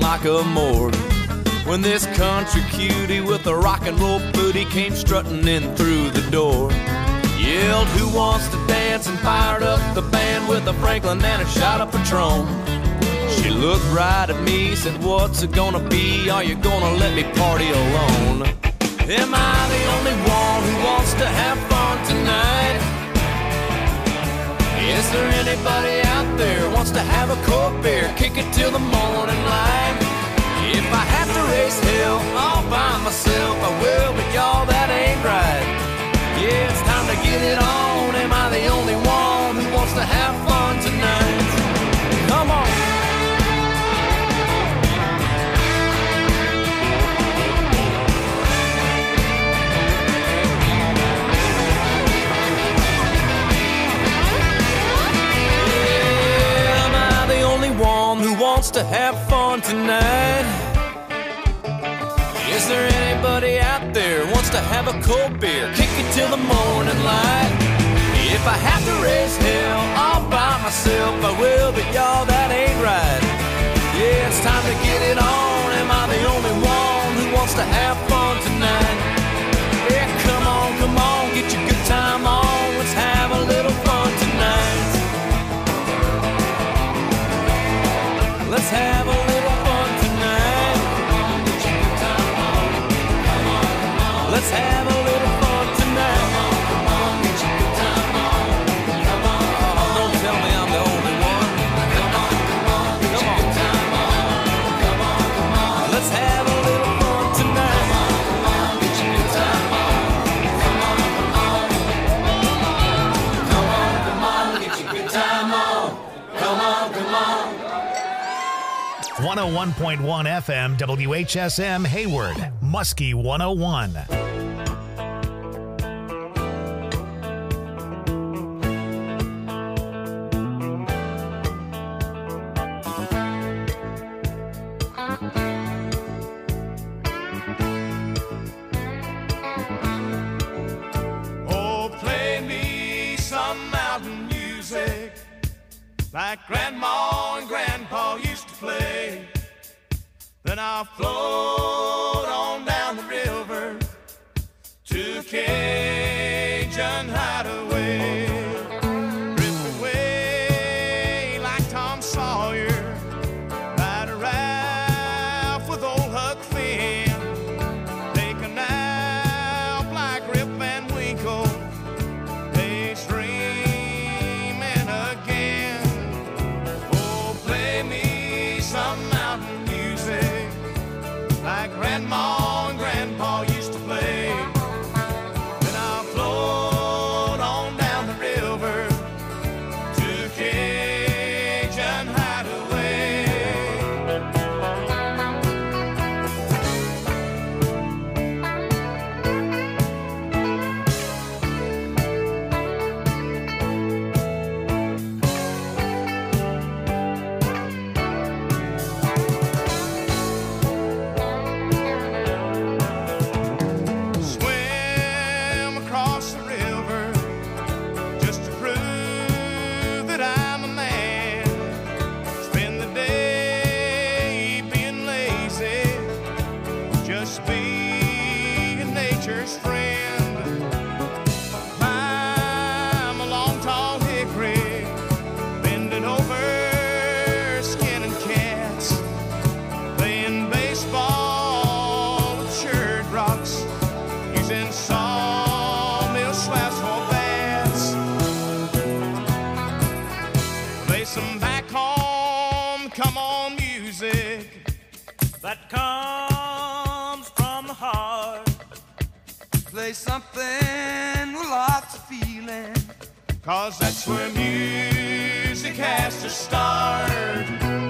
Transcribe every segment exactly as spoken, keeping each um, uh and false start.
like a morgue. When this country cutie with a rock and roll booty came strutting in through the door. Yelled, who wants to dance, and fired up the band with a Franklin and a shot of Patron. She looked right at me, said, what's it gonna be? Are you gonna let me party alone? Am I the only one who wants to have fun tonight? Is there anybody out there who wants to have a cold beer, kick it till the morning light? If I have to raise hell all by myself, I will, but y'all, that ain't right. Yeah, it's time to get it on. Am I the only one who wants to have fun tonight? Come on. Yeah, am I the only one who wants to have fun tonight? Is there anybody out there who wants to have a cold beer, kick it till the morning light? If I have to raise hell all by myself, I will, but y'all, that ain't right. Yeah, it's time to get it on. Am I the only one who wants to have fun tonight? Yeah, come on, come on, get your good time on. Let's have a little fun tonight. Let's have a little fun tonight. Let's have a little fun tonight. Come on, get your good time on. Come on, come on. Don't tell me I'm the only one. Come on, come on, get your good time on. Come on, come on. Let's have a little fun tonight. Come on, come on, get your good time on. Come on, come on. Come on, come on, get your good time on. Come on, come on. one oh one point one F M, W H S M, Hayward, Muskie one oh one. Oh, play me some mountain music like Grandma and Grandpa used to play. Then I'll float on down the river to Cajun Hideaway. Drift away like Tom Sawyer, ride a raft with old Huck Finn, take a nap like Rip Van Winkle, daydreaming again. Oh, play me some mountain music like Grandma and Grandpa used to play. Then I'll float on down the river to Cajun Hideaway. Swim across the river just to prove that I'm a man. Spend the day being lazy, just being nature's friend. Climb a long tall hickory, bending over, skinning cats, playing baseball with shirt rocks, using sawmill slabs for bats. Play some back home, come on music that comes from the heart. Play something with lots of feeling, 'cause that's where music has to start.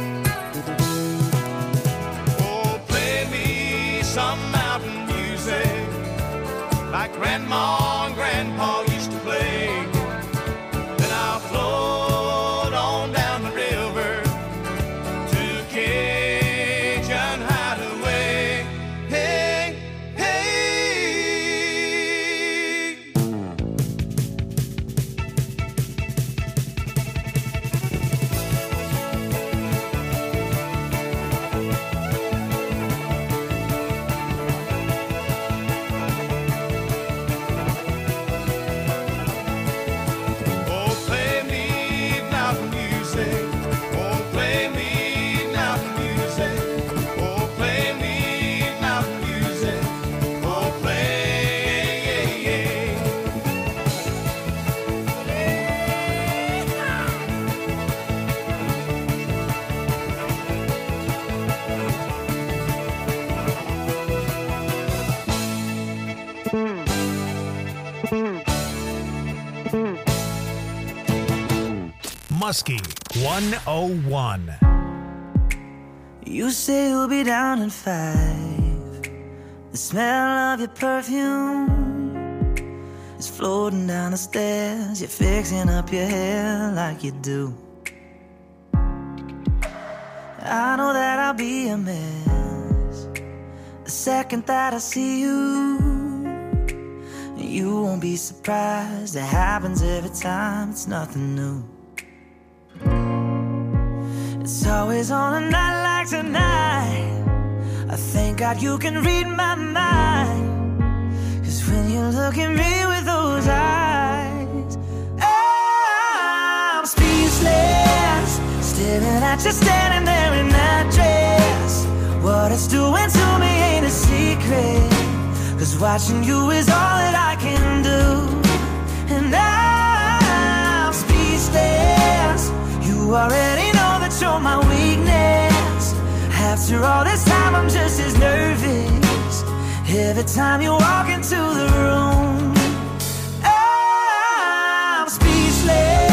Oh, play me some mountain music like Grandma and Grandpa used to play. Then I'll float on down the river to Cajun Hideaway. Hey, hey. Muskie one oh one. You say you'll be down in five. The smell of your perfume is floating down the stairs. You're fixing up your hair like you do. I know that I'll be a mess the second that I see you. You won't be surprised, it happens every time, it's nothing new. It's always on a night like tonight. I thank God you can read my mind. Cause when you look at me with those eyes, I'm speechless, staring at you standing there in that dress. What it's doing to me ain't a secret, cause watching you is all that I can do. And I'm speechless. You already know that you're my weakness. After all this time I'm just as nervous every time you walk into the room. I'm speechless.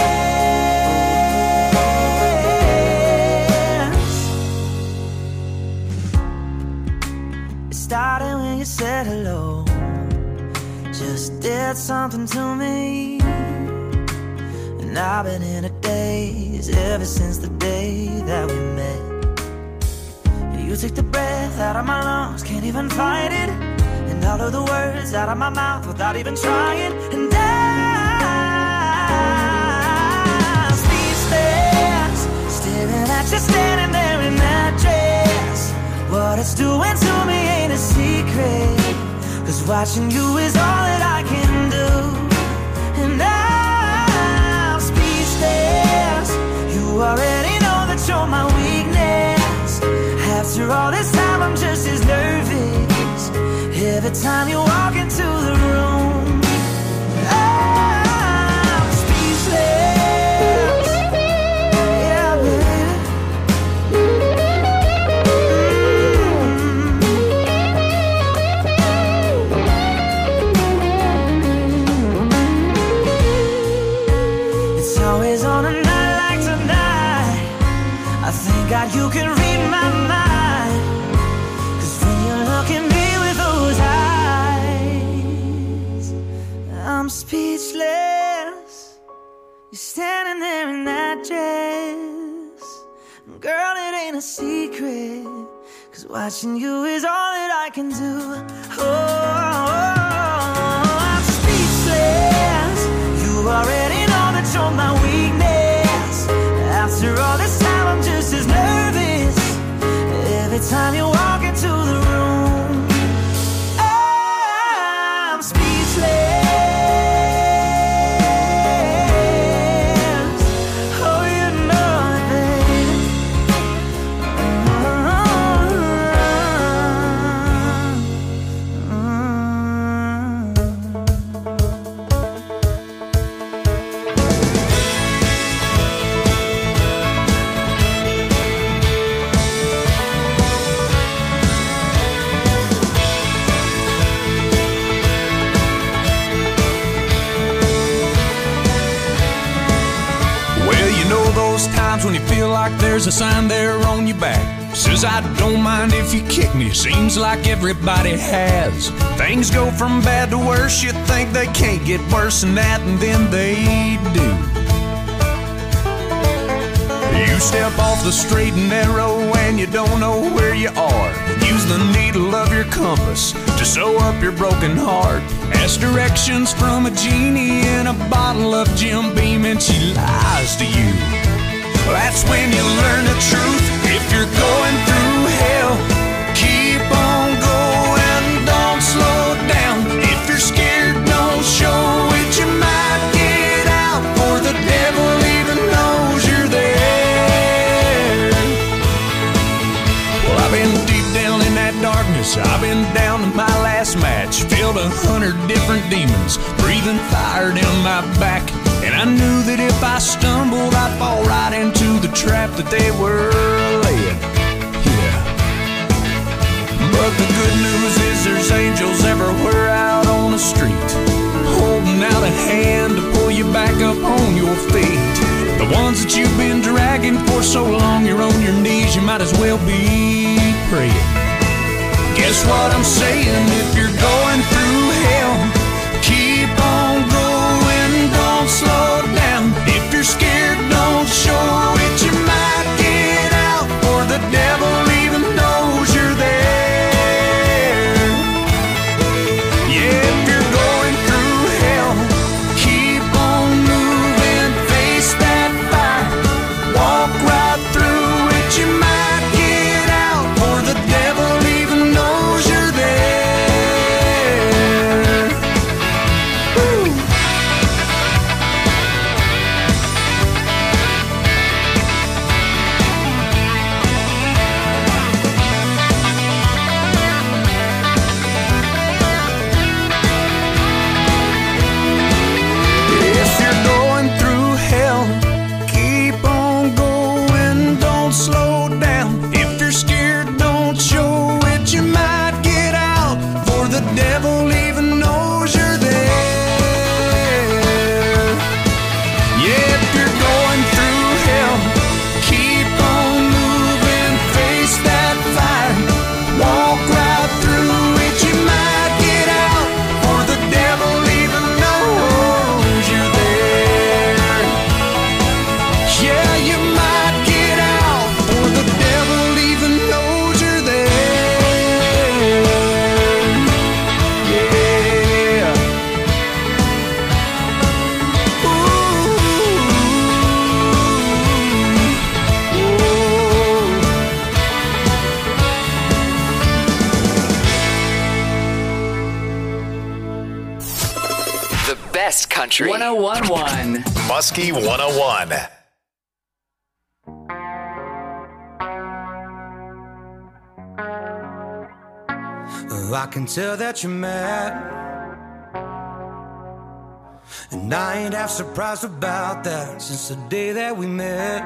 It started when you said hello, just did something to me. And I've been in a daze ever since the day that we met. You took the breath out of my lungs, can't even fight it. And all of the words out of my mouth without even trying. And I'm speechless, staring at you standing there in that dress. What it's doing to me ain't a secret, cause watching you is all that I can do. And I'm speechless. You already know that you're my weakness. After all this time I'm just as nervous every time you walk into the room. I'm speechless. Yeah, baby. Mm-hmm. It's always on a night like tonight. I thank God you can read my mind. I'm speechless. You're standing there in that dress. Girl, it ain't a secret, cause watching you is all that I can do. Oh, I'm speechless. You already know that you're my weakness. After all this time I'm just as nervous every time you walk into the room. I'm speechless. When you feel like there's a sign there on your back says I don't mind if you kick me, seems like everybody has. Things go from bad to worse, you think they can't get worse than that, and then they do. You step off the straight and narrow and you don't know where you are. Use the needle of your compass to sew up your broken heart. Ask directions from a genie in a bottle of Jim Beam and she lies to you. That's when you learn the truth. If you're going through hell, keep on going, don't slow down. If you're scared, don't show it, you might get out, for the devil even knows you're there. Well, I've been deep down in that darkness, I've been down to my last match, filled a hundred different demons, breathing fire down my back. And I knew that if I stumbled, I'd fall right into the trap that they were laying. Yeah. But the good news is there's angels everywhere out on the street, holding out a hand to pull you back up on your feet. The The ones that you've been dragging for so long, you're on your knees, you might as well be praying. Guess what I'm saying? If you're going through hell, keep on going, don't slow down. If you're scared, don't show it, you might get out, for the devil even knows you're there. Yeah, if you're going through hell, keep on moving, face that fire, walk right through it, you might get out, for the devil even knows you're there. Woo. If you're going through hell, keep on going, don't slow down. If you're scared, don't show it, you might get out, for the devil even knows you're there. Yeah, if you're going through hell, keep on moving, face that fire, walk right through it, you might get out, for the devil even knows you're there. Yeah, you might get out, for the devil even knows you're there. Yeah. The best country. one oh one point one. Muskie one oh one. Oh, I can tell that you're mad, and I ain't half surprised about that. Since the day that we met,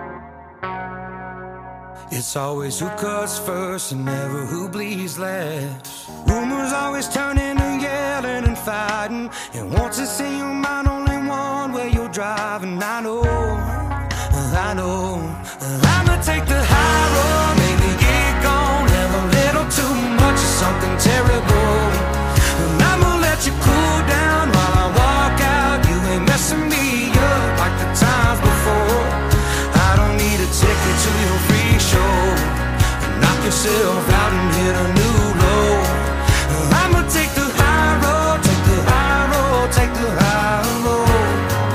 it's always who cuts first and never who bleeds last. Rumors always turning and yelling and fighting, and once it's in your mind, only one way you're driving. I know, I know, I'ma take the high road, maybe get gone, have a little too much of something terrible, and I'ma let you cool down while I walk out. You ain't messing me up like the times before. I don't need a ticket to your free show. Knock yourself out and hit a new low. I'ma take the high road, take the high road, take the high road.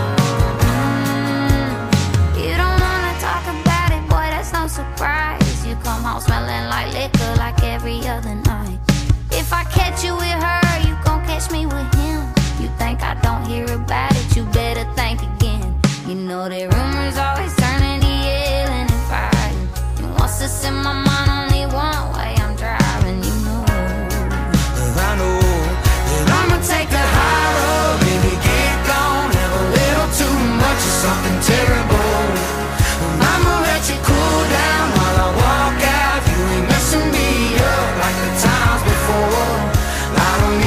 You don't wanna talk about it, boy, that's no surprise. You come home smelling like liquor like every other night. If I catch you with her, you gon' catch me with him. You think I don't hear about it, you better think again. You know that rumors always turning to yelling and fighting, and once it's in my mind, only one way I'm driving, you know. I know that I'ma take the high road, baby, get gone, have a little too much of something terrible. I'ma let you cool down while I walk out. You ain't messing me up like the times before. I don't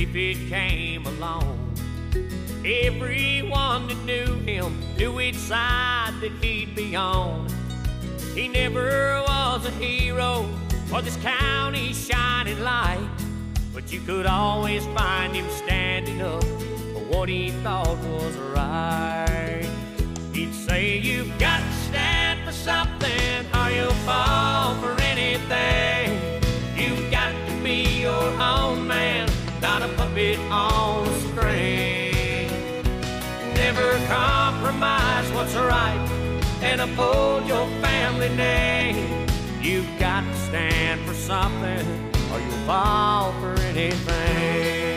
if it came along. Everyone that knew him knew which side that he'd be on. He never was a hero or this county's shining light, but you could always find him standing up for what he thought was right. He'd say, you've got to stand for something or you'll fall for anything. You've got to be your own man, not a puppet on a string. Never compromise what's right and uphold your family name. You've got to stand for something or you'll fall for anything.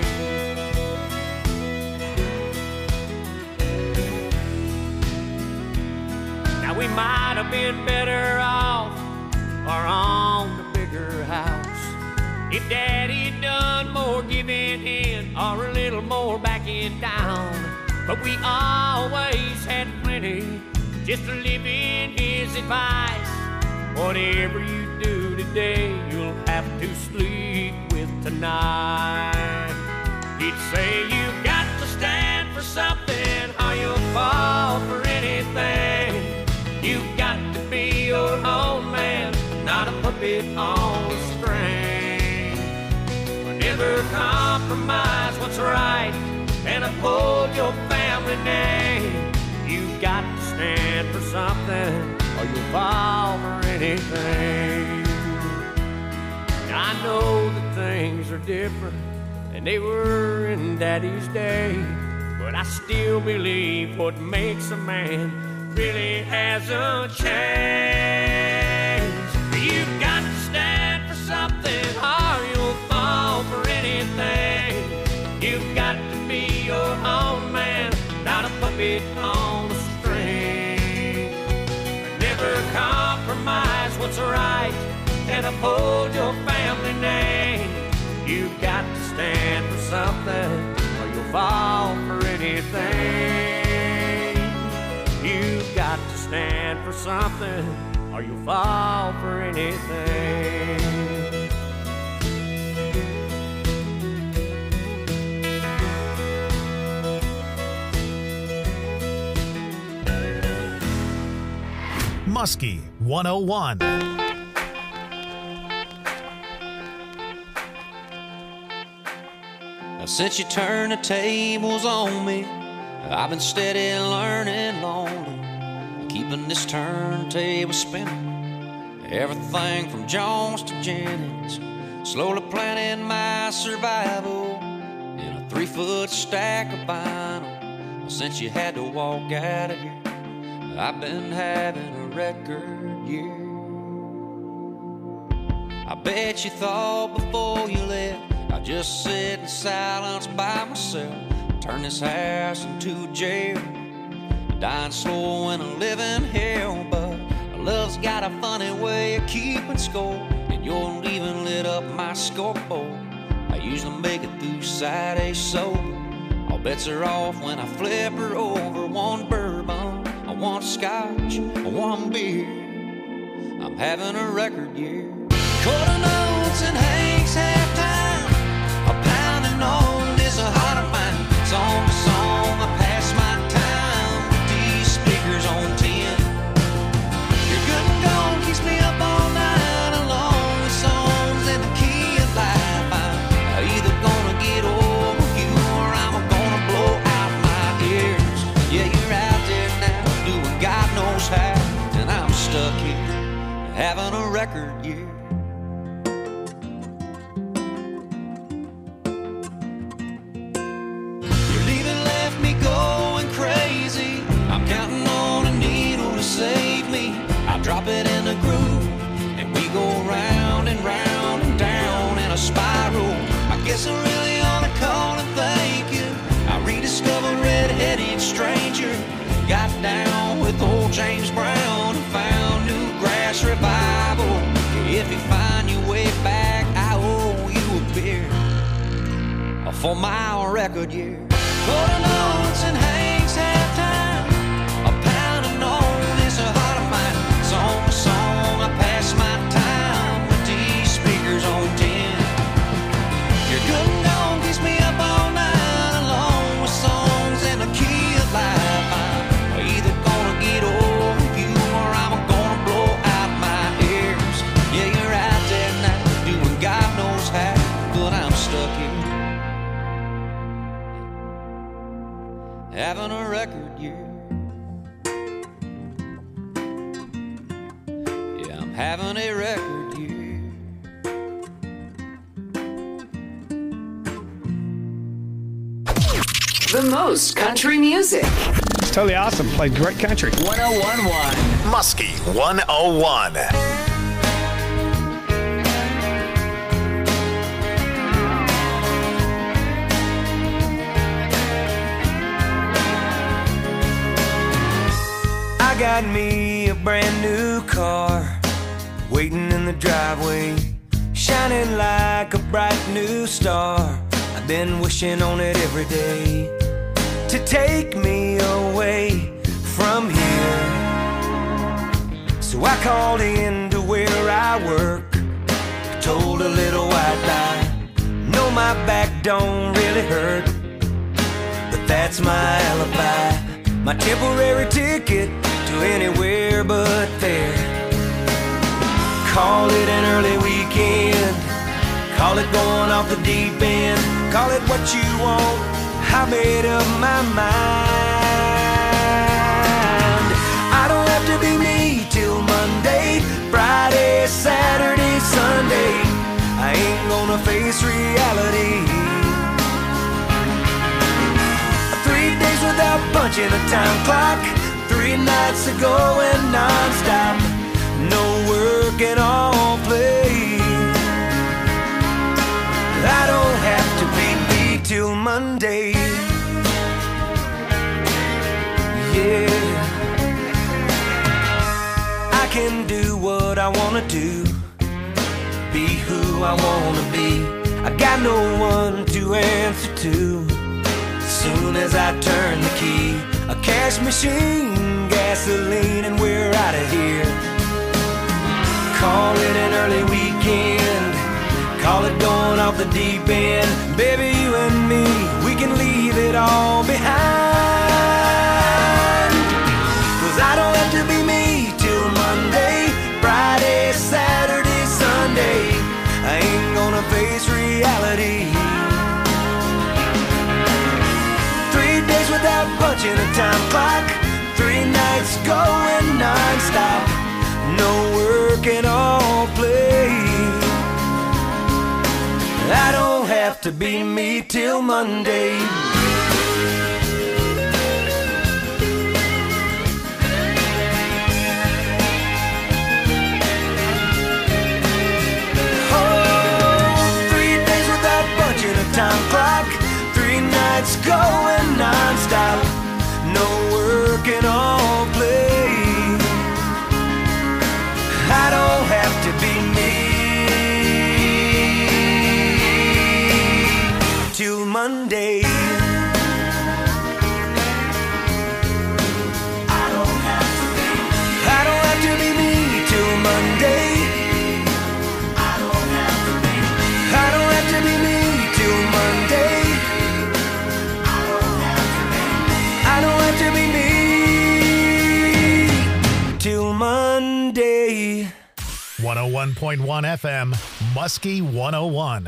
Now we might have been better off or on the bigger house if Daddy'd done more giving in or a little more backing down. But we always had plenty just to live in his advice. Whatever you do today, you'll have to sleep with tonight. He'd say, you've got to stand for something or you'll fall for anything. You've got to be your own man, not a puppet on a string. Never compromise what's right and uphold your family name. You've got to stand for something or you'll fall for anything. I know that things are different and they were in Daddy's day, but I still believe what makes a man really hasn't changed. You've got to stand for something or you'll fall for anything. You've got to be your own man, not a puppet on a string. Never compromise what's right and uphold your family name. You've got to stand for something or you'll fall for anything. You've got to stand for something or you'll fall for anything. Muskie one oh one. Now, since you turned the tables on me, I've been steady learning lonely, keeping this turntable spinning. Everything from Jones to Jennings, slowly planning my survival in a three-foot stack of vinyl. Since you had to walk out of here, I've been having a record year. I bet you thought before you left I'd just sit in silence by myself, turn this house into jail, dying slow in a living hell. But love's got a funny way of keeping score, and your leaving lit up my scoreboard. I usually make it through Saturday sober. All bets are off when I flip her over. One bourbon, I want scotch, I want beer. I'm having a record year. Quarter notes and Hank's halftime, a pounding on this heart of mine. Song to song, I pass my time with these speakers on ten. Your good and gold keeps me up all night, along with songs in the key of life. I'm either gonna get over you or I'm gonna blow out my ears. Yeah, you're out there now, doing God knows how, and I'm stuck here having a record year. Your leaving left me going crazy. I'm counting on a needle to save me. I drop it in a groove and we go round and round and down in a spiral. I guess I really ought to call and thank you. I rediscovered Red-Headed Stranger, got down with old James Brown and found new grass revival. If you find your way back, I owe you a beer for my record year. Quarter notes and Hank's halftime, a pounding on this heart of mine. Song to song, I pass my time with these speakers on ten. Your good and gone keeps me up having a record year. Yeah, I'm having a record year. The most country music. It's totally awesome. Played great country. one oh one point one Muskie one oh one. I got me a brand new car, waiting in the driveway, shining like a bright new star. I've been wishing on it every day to take me away from here. So I called in to where I work, told a little white lie. No, my back don't really hurt, but that's my alibi, my temporary ticket to anywhere but there. Call it an early weekend, call it going off the deep end, call it what you want, I made up my mind. I don't have to be me till Monday, Friday, Saturday, Sunday. I ain't gonna face reality. Three days without punching a time clock, three nights of going non-stop, no work and all play. I don't have to be me till Monday. Yeah, I can do what I wanna do, be who I wanna be. I got no one to answer to. As soon as I turn the key, a cash machine, gasoline, and we're out of here. Call it an early weekend, call it going off the deep end. Baby, you and me, we can leave it all behind. Cause I don't have to be me till Monday, Friday, Saturday, Sunday. I ain't gonna face reality. Three days without punching a time clock, three nights going non-stop, no work and all play. I don't have to be me till Monday. Oh, three days without punching a time clock, three nights going non-stop, no work and all play. I don't have to be me till Monday. I don't have to be, I don't have to be me till Monday. I don't have to be, I don't have to be me till Monday. I don't have to be, I don't have to be me till Monday. one oh one point one F M, Muskie one oh one.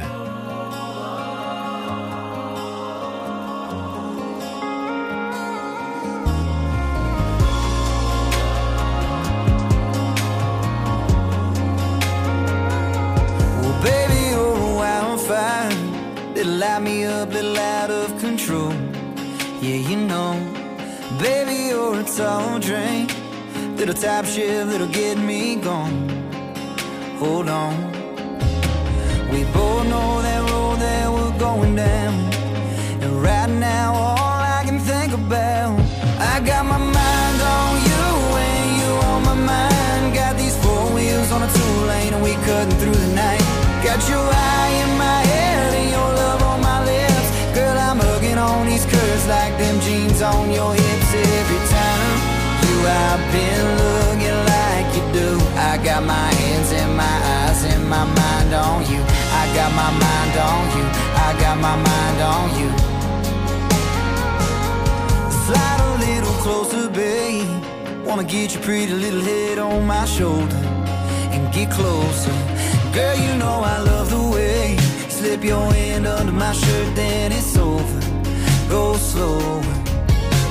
Well, baby, you're a wildfire that'll light me up, little out of control. Yeah, you know, baby, you're a tall drink, little top shift that'll get me gone. Hold on, we both know that road that we're going down, and right now all I can think about, I got my mind on you and you on my mind. Got these four wheels on a two-lane and we cutting through the night. Got your eye in my head and your love on my lips. Girl, I'm hugging on these curves like them jeans on your hips. Every time you I've been looking like you do. I got my hands and my eyes and my mind on you. I got my mind on you. I got my mind on you. Slide a little closer, babe. Wanna get your pretty little head on my shoulder and get closer. Girl, you know I love the way you slip your hand under my shirt, then it's over. Go slower.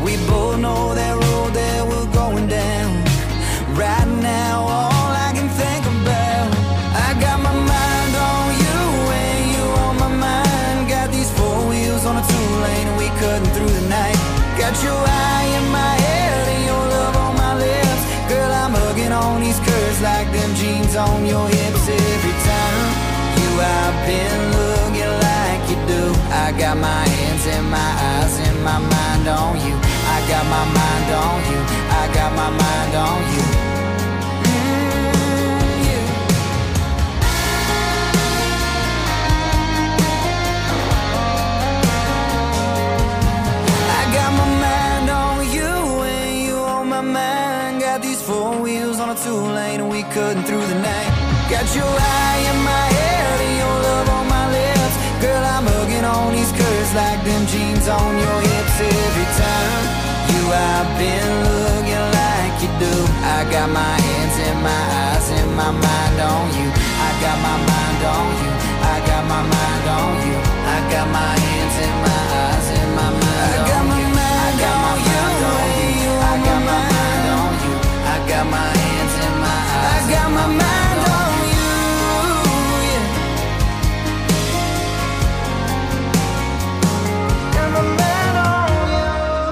We both know that road that we're going down. Right now, all I can think about, I got my mind on you and you on my mind. Got these four wheels on a two-lane and we cutting through the night. Got your eye in my head and your love on my lips. Girl, I'm hugging on these curves like them jeans on your hips. Every time you I've been looking like you do. I got my hands and my eyes and my mind on you. I got my mind on you. I got my mind on you. Mm, yeah. I got my mind on you and you on my mind. Got these four wheels on a two-lane and we cutting through the night. Got your eye in my head and your love on my lips. Girl, I'm hugging on these curves like them jeans on your hips. Every time you I've been looking like you do. I got my hands and my eyes and my mind on you. I got my mind on you. I got my mind on you. I got my hands and my eyes and my mind on you. I got my mind on you. I got my mind on you. I got my hands and my eyes. I got my mind on you. Yeah. Got my mind on you.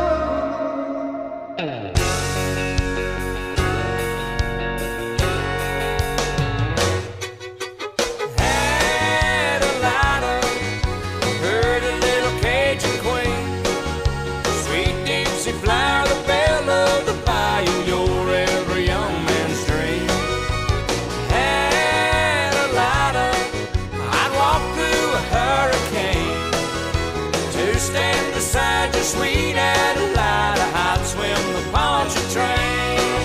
Had a lighter, heard a little Cajun queen, sweet Dixie flower, the belle of the bayou, you're every young man's dream. Had a lighter, I'd walk through a hurricane to stand beside your sweet Adelida. I'd swim the Pontchartrain.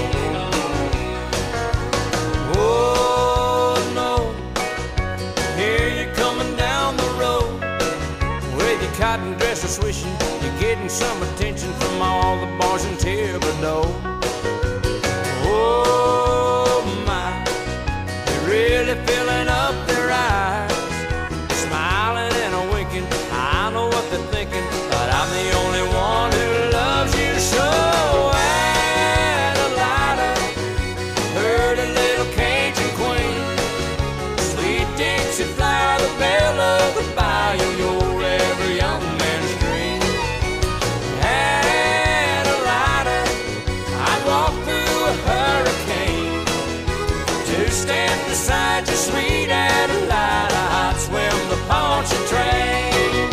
Oh no, here you're coming down the road with your cotton dresser swishing. You're getting some attention from all the boys in Thibodeau. Oh my, you're really filling up their eyes, smiling and a winking. I know what they're thinking, but I'm the only one who loves you so. Adelida, heard a little Cajun queen, sweet Dixie flower, the belle of the bayou, you're every young man's dream. Adelida, I'd walk through a hurricane to stand beside your sweet Adelida. I'd swim the Pontchartrain.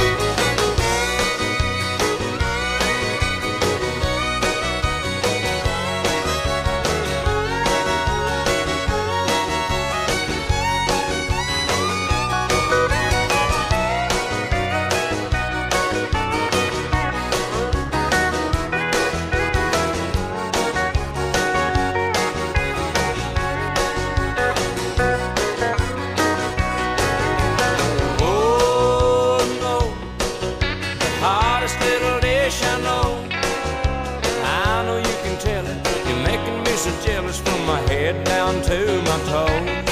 Oh no, the hottest little dish I know. I know you can tell it. You're making me so jealous from my head down to my toes.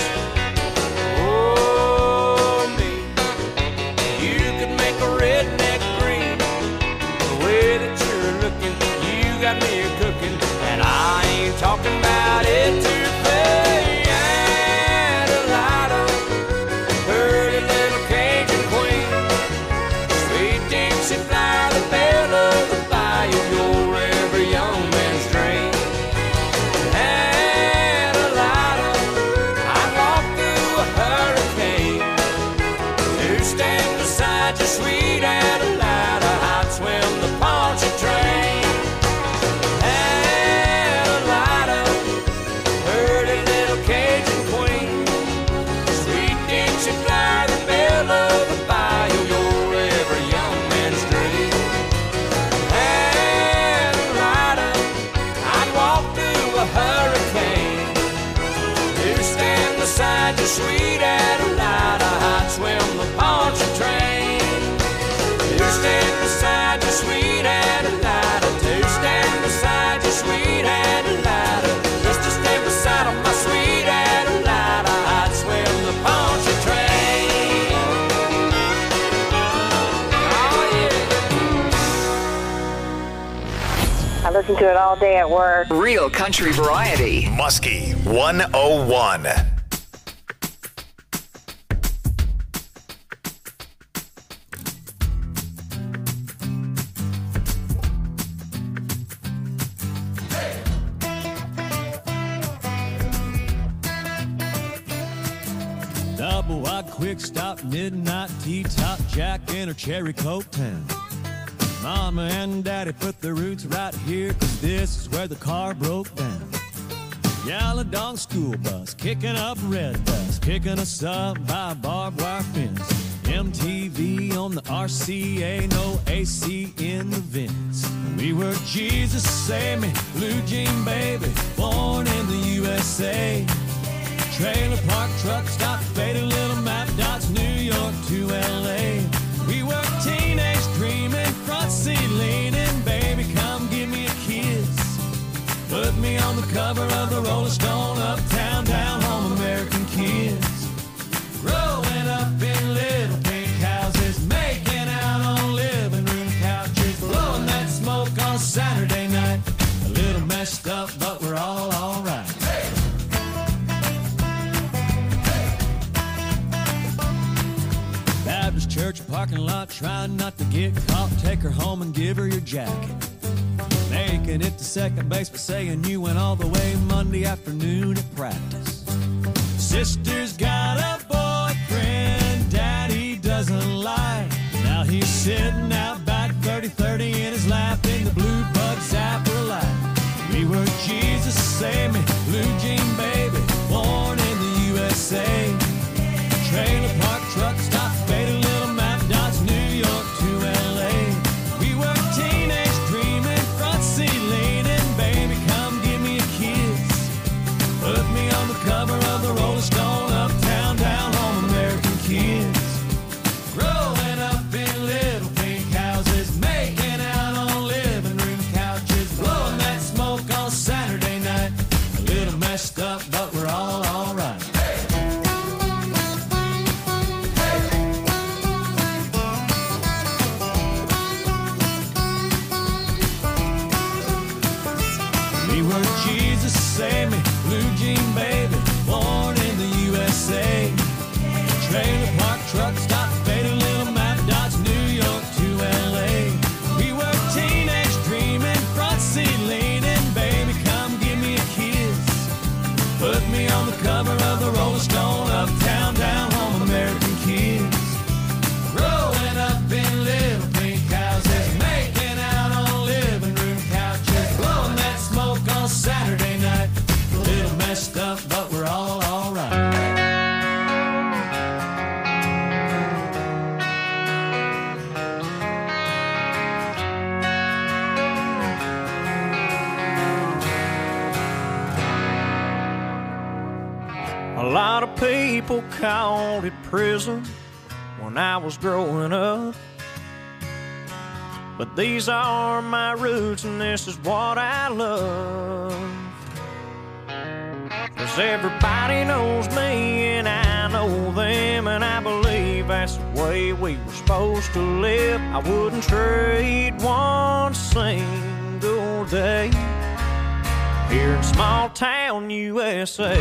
Oh me, you could make a redneck green. The way that you're looking, you got me a cooking, and I ain't talking about it too fast. Adelida, heard a little Cajun queen, sweet Dixie flower, the belle of the bayou, you're every young man's dream. Adelida, I'd walk through a hurricane to stand beside your sweet Adelida. I'd swim the Pontchartrain. Adelida, heard a little Cajun queen, sweet Dixie flower, the belle of the bayou, you're every young man's dream. Adelida, I'd walk through a hurricane to stand beside your sweet Adelida. I'd swim the Pontchartrain. To stand beside your sweet Adelida. To stand beside your sweet Adelida. Just to stand beside of my sweet Adelida. I'd swim the Pontchartrain. Oh yeah. listen to it all day at work. Real country variety. Muskie one oh one. Double wide quick stop, midnight tea top, Jack in her cherry coke town. Mama and Daddy put their roots right here, cause this is where the car broke down. Yellow dog school bus, kicking up red dust, picking us up by a barbed wire fence. M T V on the R C A, no A C in the vents. We were Jesus Save Me, blue jean baby, born in the U S A. Trailer park, truck stop, faded little map dots, New York to L A. We were teenage dreaming, front seat leaning, baby, come give me a kiss. Put me on the cover of the Rolling Stone, uptown, down home, American kids. Growing up in little pink houses, making out on living room couches, blowing that smoke on Saturday night. A little messed up, but we're all alright. Baptist church parking lot, trying not to get caught. Take her home and give her your jacket. Making it to second base, but saying you went all the way Monday afternoon at practice. Sister's got a boyfriend Daddy doesn't like. Now he's sitting out back, thirty thirty in his lap, in the blue bug zapper light. We were Jesus Save Me, blue jean baby, born in the U S A. Trailer park, truck stop, faded little map dots, New York to L A. We were teenage dreaming, front seat leaning, baby, come give me a kiss. Put me on the cover of the Rolling Stone, uptown, down home, American kids. Growing up in little pink houses, making out on living room couches, blowing that smoke on Saturday night. A little messed up, but we're all alright. We were Jesus Save Me, blue jean baby, born in the U S A. Trailer park, truck stop, faded little map dots, New York to L A. We were teenage dreaming, front seat leaning, baby, come give me a kiss. Put me on the cover of the Rolling Stone, uptown, down home, American kids. Growing up in little pink houses, making out on living room couches, blowing that smoke on Saturday night. A little messed up, but we're all alright. A lot of people called it prison when I was growing up, but these are my roots and this is what I love. 'Cause everybody knows me and I know them, and I believe that's the way we were supposed to live. I wouldn't trade one single day here in small town U S A.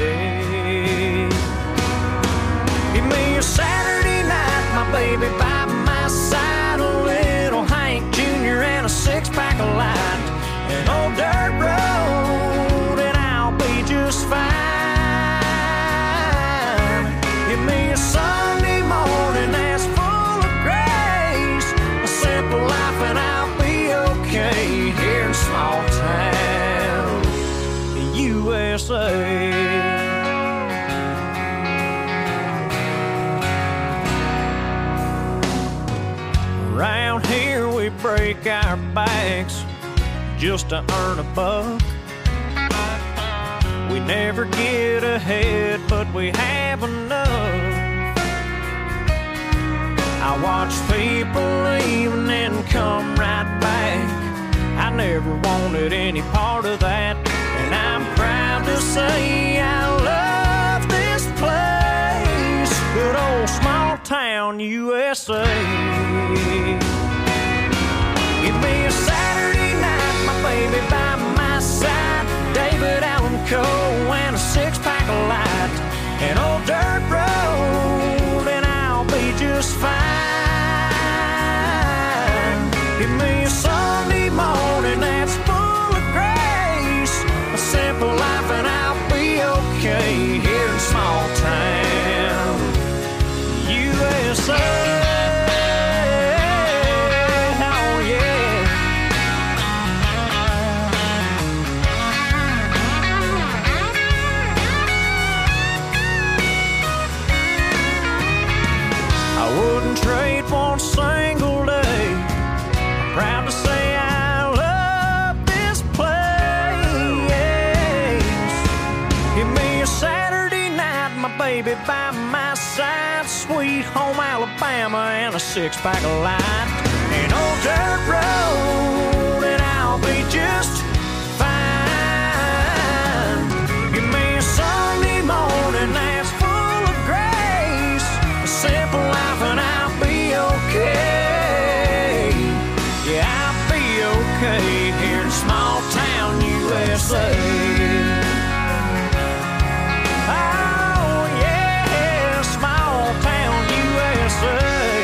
Give me a Saturday night, my baby by my side, a little Hank Junior and a six-pack of light, an old dirt road, and I'll be just fine. Give me a Sunday morning that's full of grace, a simple life, and I'll be okay here in small town U S A. Around here we break our backs just to earn a buck. We never get ahead, but we have enough. I watch people leave and then come right back. I never wanted any part of that, and I'm proud to say I love this place. Good old small town U S A. Give me a Saturday night, my baby by my Alabama and a six-pack of light. An old dirt road and I'll be just fine. Give me a Sunday morning that's full of grace, a simple life and I'll be okay. Yeah, I'll be okay here in small town U S A. Oh yeah, small town U S A.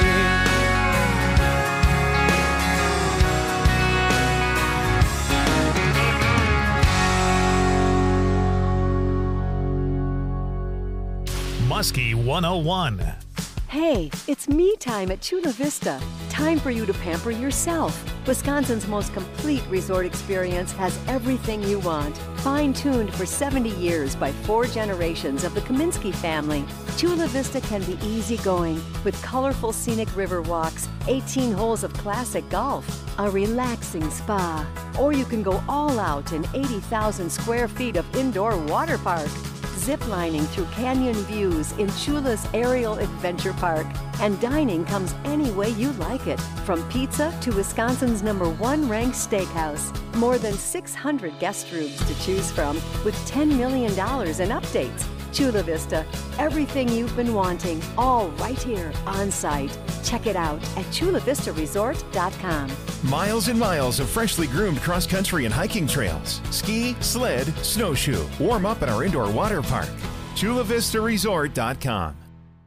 Muskie one oh one. Hey, it's me time at Chula Vista. Time for you to pamper yourself. Wisconsin's most complete resort experience has everything you want. Fine-tuned for seventy years by four generations of the Kaminsky family, Chula Vista can be easygoing with colorful scenic river walks, eighteen holes of classic golf, a relaxing spa, or you can go all out in eighty thousand square feet of indoor water park. Ziplining through canyon views in Chula's Aerial Adventure Park. And dining comes any way you like it, from pizza to Wisconsin's number one ranked steakhouse. More than six hundred guest rooms to choose from with ten million dollars in updates. Chula Vista, everything you've been wanting, all right here on site. Check it out at chula vista resort dot com. Miles and miles of freshly groomed cross-country and hiking trails. Ski, sled, snowshoe. Warm up at our indoor water park. chula vista resort dot com.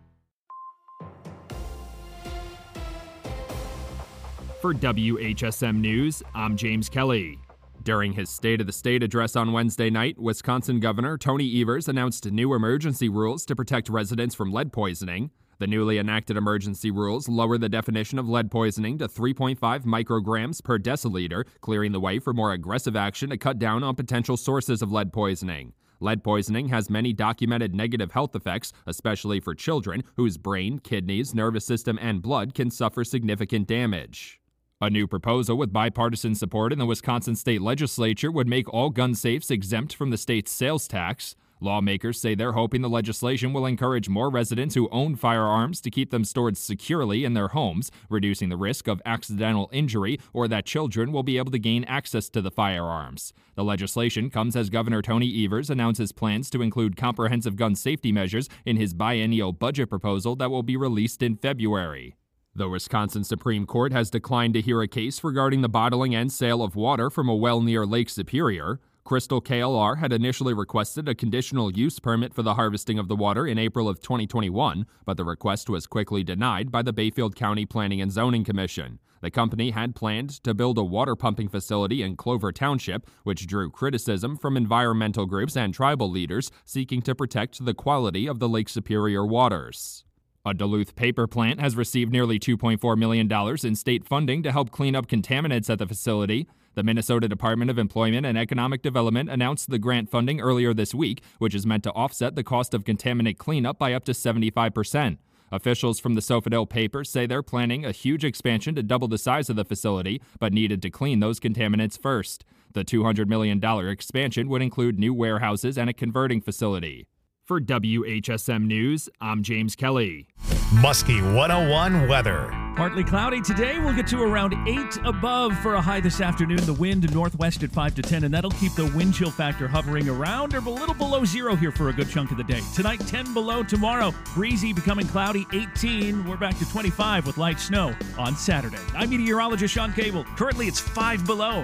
For W H S M News, I'm James Kelly. During his State of the State address on Wednesday night, Wisconsin Governor Tony Evers announced new emergency rules to protect residents from lead poisoning. The newly enacted emergency rules lower the definition of lead poisoning to three point five micrograms per deciliter, clearing the way for more aggressive action to cut down on potential sources of lead poisoning. Lead poisoning has many documented negative health effects, especially for children whose brain, kidneys, nervous system, and blood can suffer significant damage. A new proposal with bipartisan support in the Wisconsin state legislature would make all gun safes exempt from the state's sales tax. Lawmakers say they're hoping the legislation will encourage more residents who own firearms to keep them stored securely in their homes, reducing the risk of accidental injury or that children will be able to gain access to the firearms. The legislation comes as Governor Tony Evers announces plans to include comprehensive gun safety measures in his biennial budget proposal that will be released in February. The Wisconsin Supreme Court has declined to hear a case regarding the bottling and sale of water from a well near Lake Superior. Crystal K L R had initially requested a conditional use permit for the harvesting of the water in April of twenty twenty-one, but the request was quickly denied by the Bayfield County Planning and Zoning Commission. The company had planned to build a water pumping facility in Clover Township, which drew criticism from environmental groups and tribal leaders seeking to protect the quality of the Lake Superior waters. A Duluth paper plant has received nearly two point four million dollars in state funding to help clean up contaminants at the facility. The Minnesota Department of Employment and Economic Development announced the grant funding earlier this week, which is meant to offset the cost of contaminant cleanup by up to seventy-five percent. Officials from the Sofadel paper say they're planning a huge expansion to double the size of the facility, but needed to clean those contaminants first. The two hundred million dollars expansion would include new warehouses and a converting facility. For W H S M News, I'm James Kelly. Muskie one oh one weather. Partly cloudy today. We'll get to around eight above for a high this afternoon. The wind northwest at five to ten, and that'll keep the wind chill factor hovering around or a little below zero here for a good chunk of the day. Tonight, ten below. Tomorrow, breezy, becoming cloudy, eighteen. We're back to twenty-five with light snow on Saturday. I'm meteorologist Sean Cable. Currently, it's five below.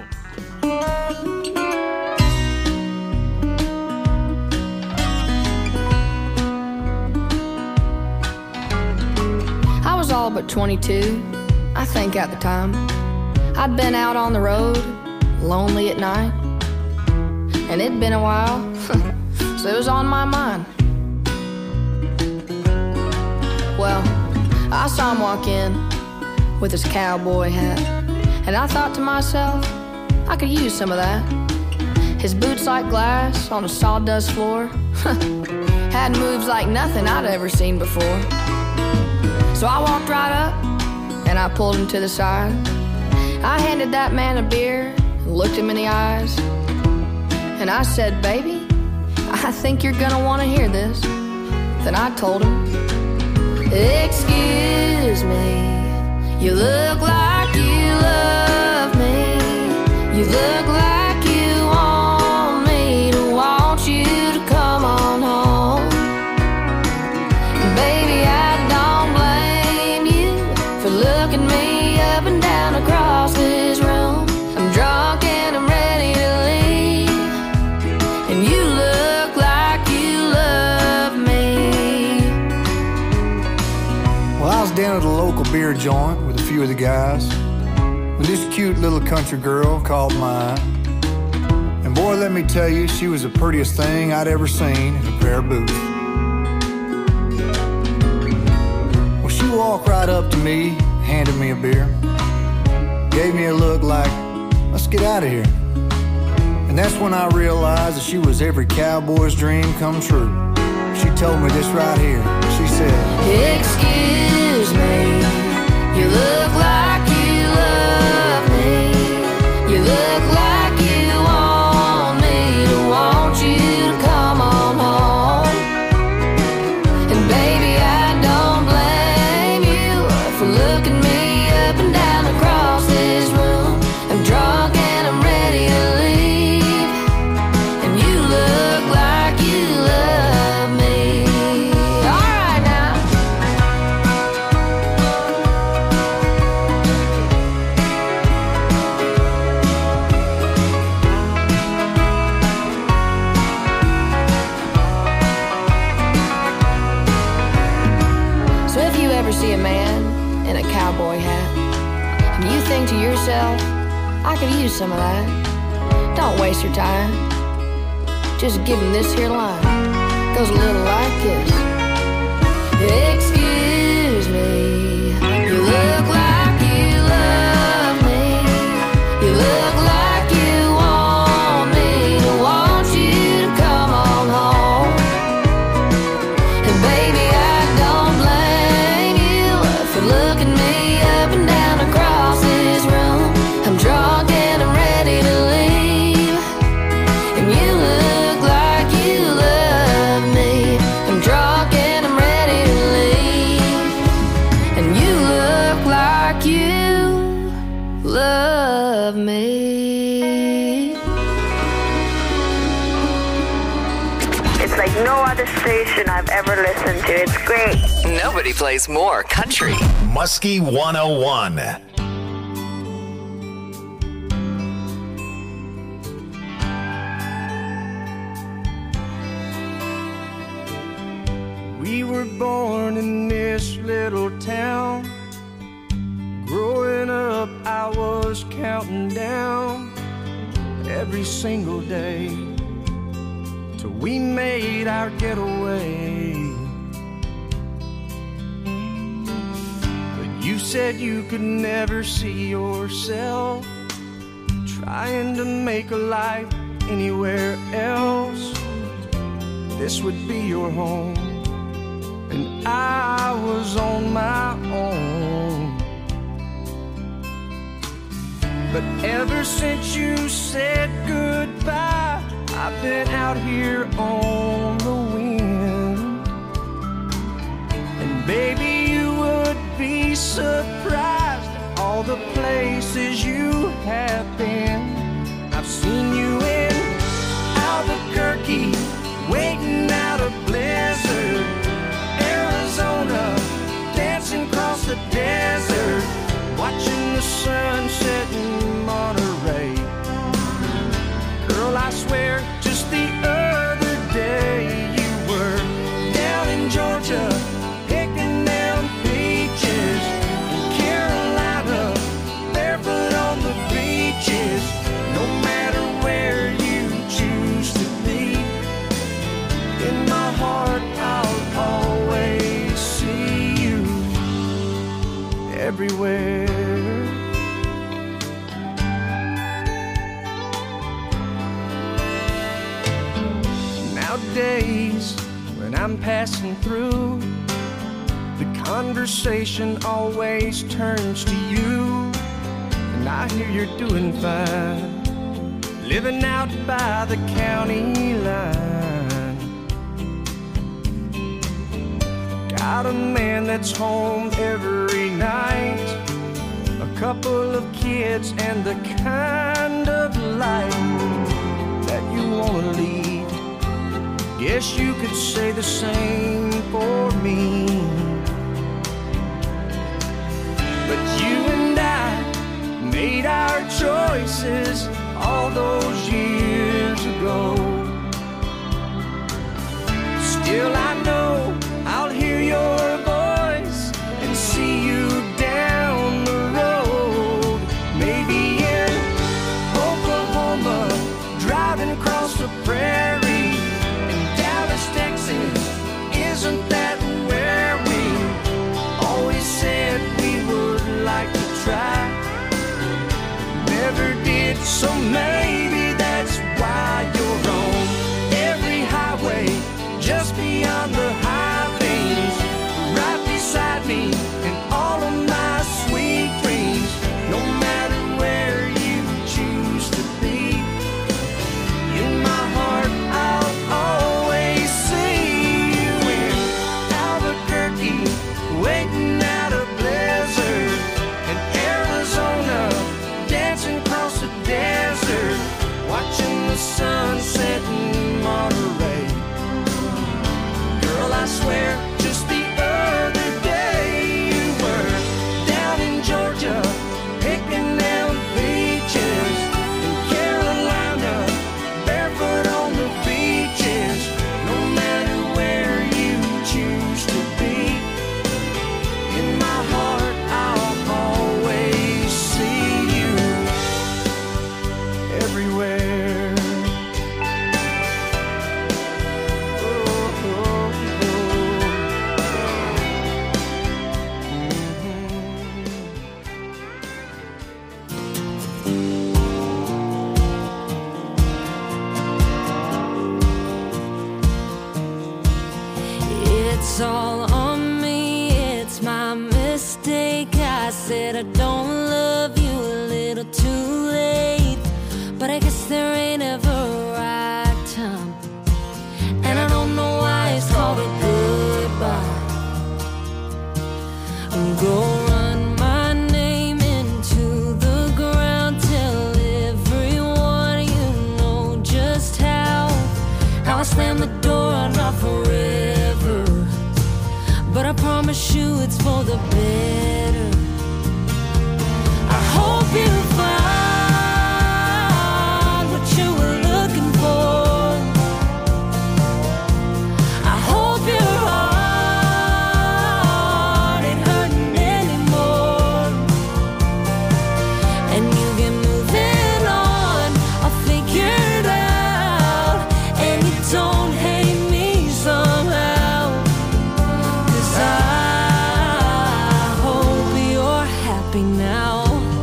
I was all but twenty-two, I think at the time. I'd been out on the road, lonely at night. And it'd been a while, so it was on my mind. Well, I saw him walk in with his cowboy hat, and I thought to myself, I could use some of that. His boots like glass on a sawdust floor had moves like nothing I'd ever seen before. So I walked right up, and I pulled him to the side. I handed that man a beer, and looked him in the eyes. And I said, baby, I think you're gonna wanna hear this. Then I told him, excuse Excuse me, you look like you love me. You look like you want me to want you to come on home. Baby, I don't blame you for looking me up and down across this room. I'm drunk and I'm ready to leave, and you look like you love me. Well, I was down at a local beer joint with a few of the guys when this cute little country girl caught my eye. And boy, let me tell you, she was the prettiest thing I'd ever seen in a pair of boots. Well, she walked right up to me, handed me a beer, gave me a look like, let's get out of here. And that's when I realized that she was every cowboy's dream come true. She told me this right here. She said, excuse me, you look like you love me. You look like you want me to want you to come on home. And baby, I don't blame you for looking me up and down across this room. I'm drunk and I'm ready to leave, and you look like you love me. All right now. So if you ever see a man in a cowboy hat and you think to yourself, I could use some of that, don't waste your time. Just give him this here line. Goes a little like this. Excuse me, you look like you love me. You look like you want me to want you to come on home. And baby, I don't blame you for looking me up and down across this room. I'm drunk and I'm ready to leave, and you look like you love me. I'm drunk and I'm ready to leave, and you look like you love me. It's like no other station I've ever listened to. It's great. Nobody plays more country. Muskie one oh one. We were born in this little town. Growing up, I was counting down every single day till we made our getaway. But you said you could never see yourself trying to make a life anywhere else. This would be your home, and I was on my own. But ever since you said goodbye, I've been out here on the wind. And baby, you would be surprised at all the places you have been. I've seen you in Albuquerque, waiting out a blizzard, Arizona, dancing across the desert, watching the sun set in Monterey. Girl, I swear, just the other day you were down in Georgia, picking down peaches, in Carolina, barefoot on the beaches. No matter where you choose to be, in my heart I'll always see you everywhere. Nowadays, when I'm passing through, the conversation always turns to you. And I hear you're doing fine, living out by the county line. got a man that's home every night, a couple of kids, and the kind of life that you want to lead. Guess you could say the same for me. But you and I made our choices all those years ago. Still I know I'll hear your voice and see you down the road. Maybe in Oklahoma, driving across the prairie. In Dallas, Texas, isn't that where we always said we would like to try? Never did, so maybe that's why you're on every highway, just beyond the high things, right beside me in all of my sweet dreams. No matter where you choose to be, in my heart I'll always see you in Albuquerque, waiting out a blizzard, in Arizona, dancing across the desert, watching the sunset in Monterey. Girl, I swear, just the other day you were down in Georgia, picking them peaches. In Carolina, barefoot on the beaches. No matter where you choose to be, in my heart I'll always see you everywhere. It's all on me, it's my mistake. I said I don't love you a little too late, but I guess there ain't ever a right time, and I don't know why it's called a goodbye. Go run my name into the ground, tell everyone you know just how how I slam the door, not forever, but I promise you it's for the better. I hope you find what you were looking for. I hope your heart ain't hurting anymore, and you get moving on. I'll figure it out, and you don't hate me somehow, 'cause I hope you're happy now.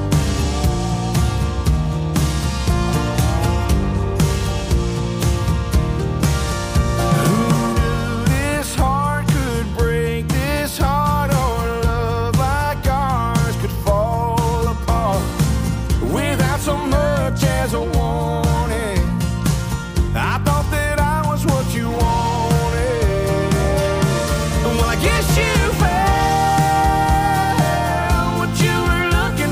This heart could break, this heart or love like ours could fall apart without so much as a warning. I thought that I was what you wanted. Well, I guess you found what you were looking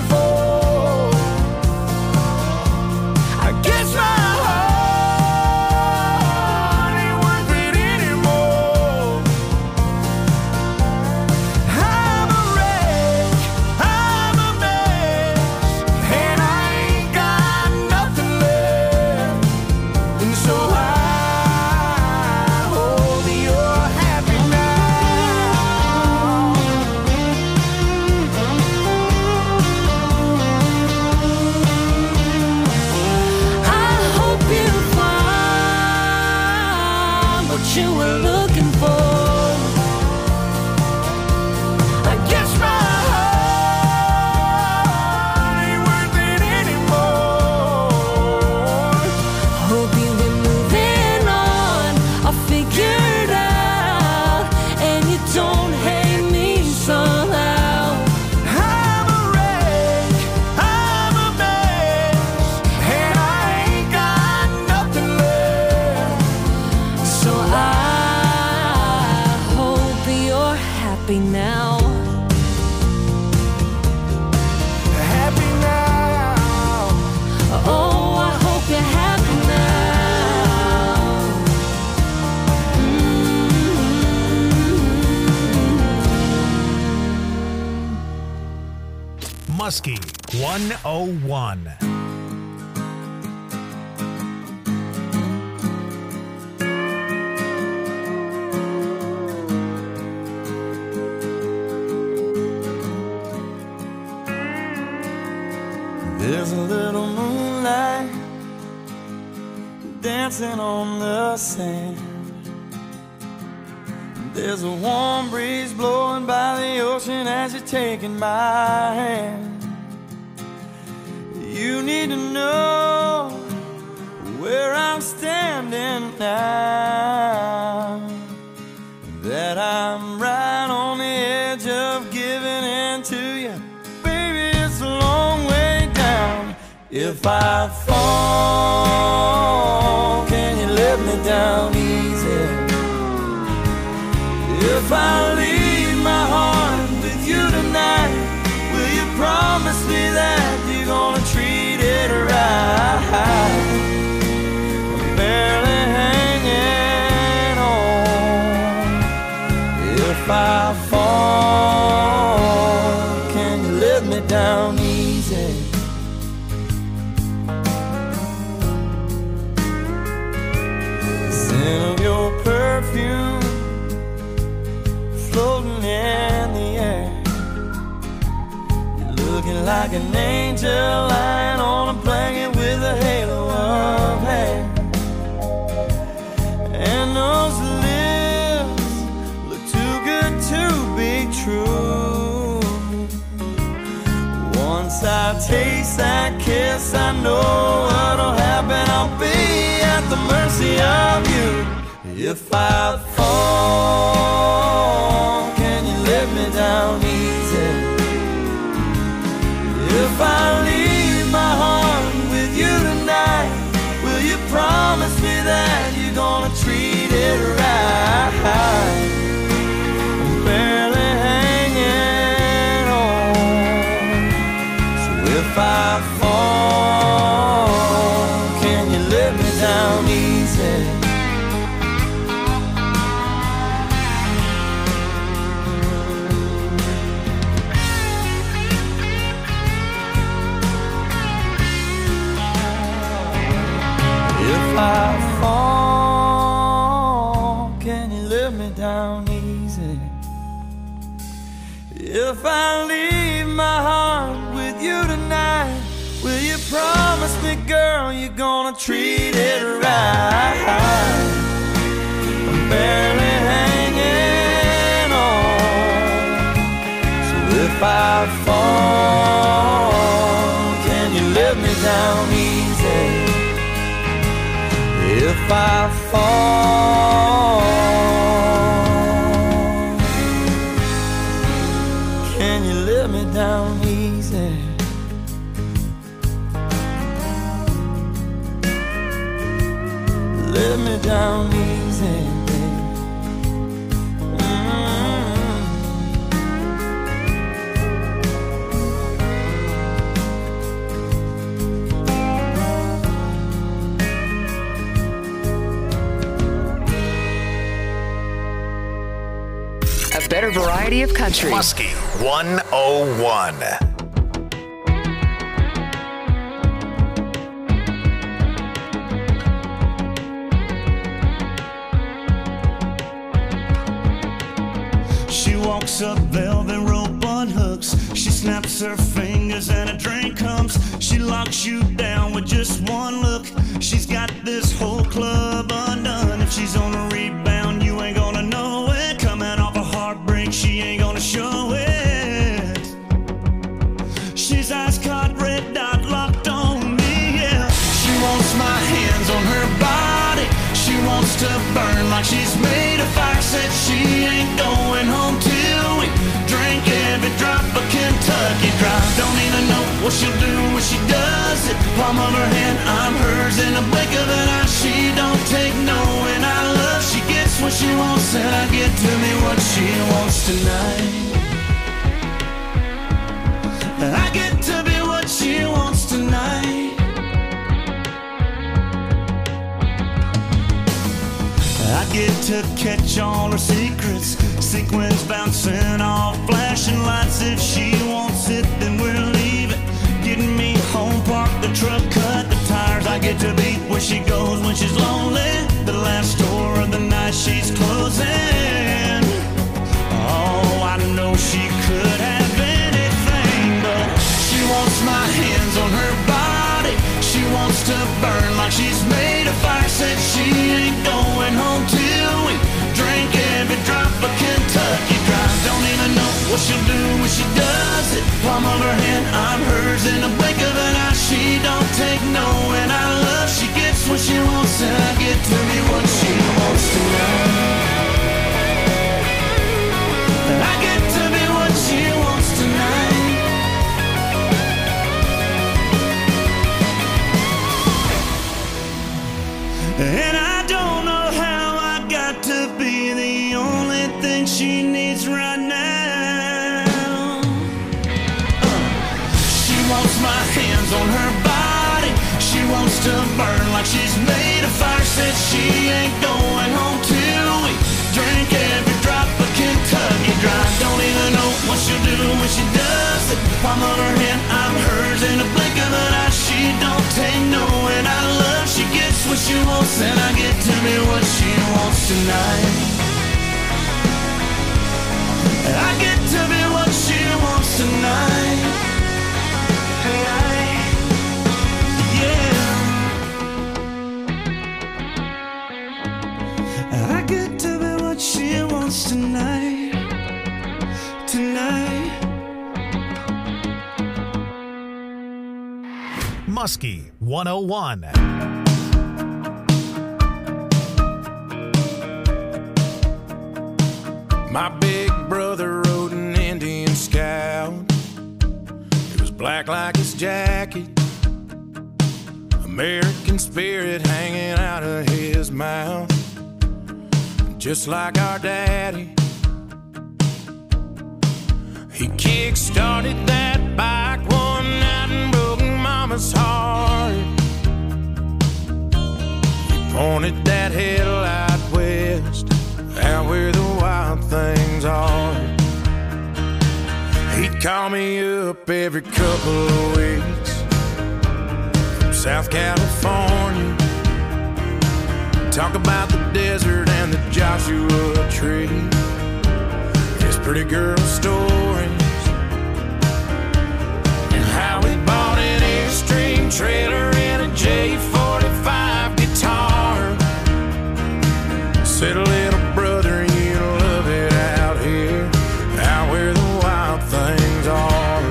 Muskie one oh one. There's a little moonlight dancing on the sand. There's a warm breeze blowing by the ocean as you're taking my hand. You need to know where I'm standing now, that I'm right on the edge of giving in to you. Baby, it's a long way down. If I fall, can you let me down easy? If I leave my heart with you tonight, will you promise me that you're gonna treat it right? I'm barely hanging on. If I fall, can you let me down easy? The scent of your perfume floating in the air. You're looking like an angel lying on a blanket with a halo of hair. And those lips look too good to be true. Once I taste that kiss, I know what'll happen. I'll be at the mercy of you. If I fall, can you let me down easy? If I leave my heart with you tonight, will you promise me that you're gonna treat it right? I'm barely hanging on. So if I fall, can you let me down easy? If I fall, can you let me down easy? If I leave my heart with you tonight, will you promise me, girl, you're gonna treat it right? I'm barely hanging on. So if I fall, can you let me down easy? If I fall, can you let me down easy? Let me down easy, babe. A better variety of country. Muskie one oh one. She walks up velvet rope on hooks. She snaps her fingers and a drink comes. She locks you down with just one look. She's got this whole club undone. If she's on a rebound, you ain't gonna know it. Coming off a heartbreak, she ain't gonna show it. She's ice caught, red dot locked on me, yeah. She wants my hands on her body. She wants to burn like she's made of fire. Said she ain't going home till we drink every drop of Kentucky Dry. Don't even know what she'll do when she does it. Palm of her hand, I'm hers in the blink of an eye. She don't take no, and I love. She gets what she wants, and I get to me what she wants tonight. I get to be what she wants tonight. I get to catch all her secrets. Sequins bouncing off flashing lights. If she wants it, then we're leaving. wants my hands on her body. She wants to burn like she's made of fire. Said she ain't going home till we drink every drop of Kentucky Dry. Don't even know what she'll do when she does it. Palm of her hand, I'm hers in a blink of an eye. She don't take no, and I love. She gets what she wants, and I get to be what she wants tonight. I get to be what she wants tonight. And I don't know how I got to be the only thing she needs right now. uh, She wants my hands on her body. She wants to burn like she's made of fire. Said she ain't going home till we drink every drop of Kentucky Dry. Don't even know what she'll do when she does it. Palm of her hand, I'm hers in a blink of an eye. She don't take no, and I love. She gets what she wants, and I get to be what she wants tonight. I get to be what she wants tonight. Yeah. I get to be what she wants tonight. Tonight. Muskie one oh one. My big brother rode an Indian Scout. It was black like his jacket, American spirit hanging out of his mouth. Just like our daddy, he kick-started that bike one night and broke Mama's heart. He pointed that headlight west, out where the wild things are. He'd call me up every couple of weeks from South California, talk about the desert and the Joshua Tree, his pretty girl stories, and how he bought an Airstream trailer and a J forty-five guitar. Said, little brother, you love it out here, out where the wild things are.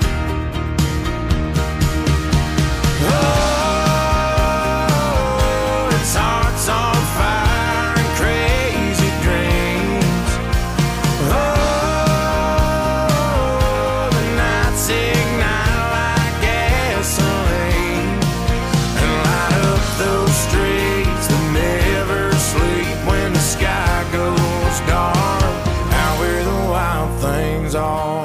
Oh, it's hearts on fire and crazy dreams. Oh, the nights ignite like gasoline and light up those streets that never sleep when the sky goes dark, out where the wild things are.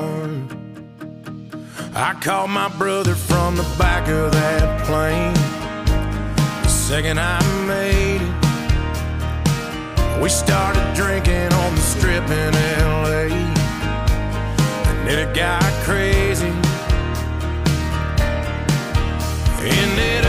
I called my brother from the back of that plane the second I made it. We started drinking on the strip in L A, and then it got crazy. Ended